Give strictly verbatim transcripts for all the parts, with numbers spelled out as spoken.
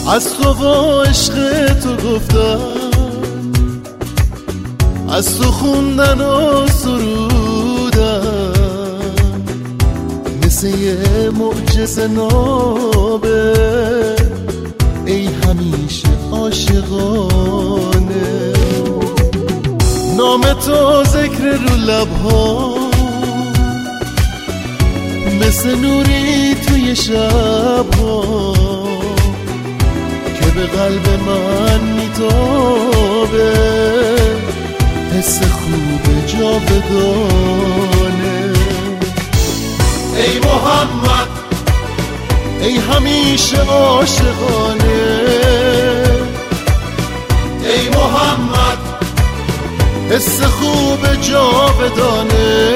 از تو و عشق تو گفتن، از تو خوندن و سرودن، مثل یه معجزه نابه ای همیشه عاشقانه. نام تو ذکر رو لبها، مثل نوری توی شبها که به قلب من میتابه، حس خوب جاودانه. ای محمد ای همیشه عاشقانه، ای محمد حس خوب جاودانه.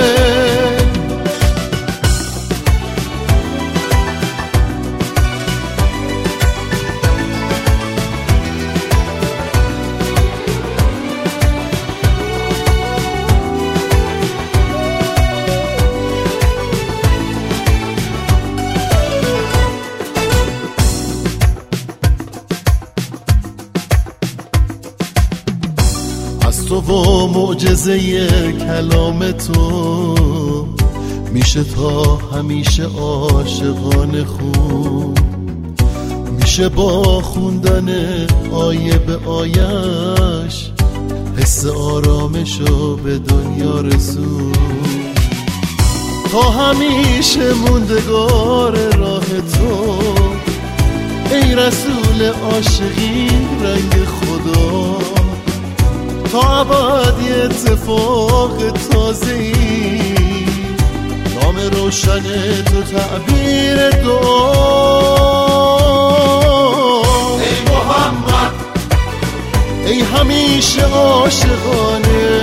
از تو و معجزه کلام تو میشه تا همیشه عاشقانه خون، میشه با خوندن آیه به آیش حس آرامشو به دنیا رسون. تا همیشه موندگار راه تو ای رسول عاشقی رنگ خدا، تا ابد یه اتفاق تازه‌ای نام روشن تو تعبیر دعا. ای محمد ای همیشه عاشقانه،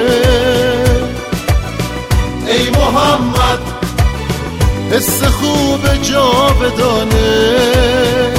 ای محمد حس خوب جاودانه.